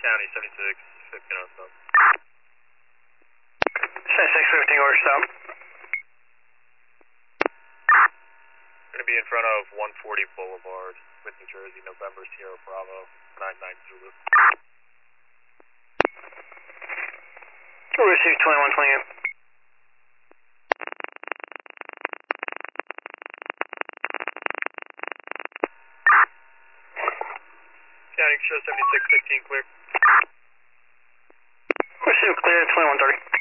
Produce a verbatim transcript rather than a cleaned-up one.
County, seventy-six fifteen on stop. seventy-six fifteen, order stop. Going to be in front of one forty Boulevard, with New Jersey, November Sierra Bravo, nine nine Zulu. Receive twenty-one twenty-eight. County, show seventy-six fifteen clear. Receive clear, twenty-one thirty.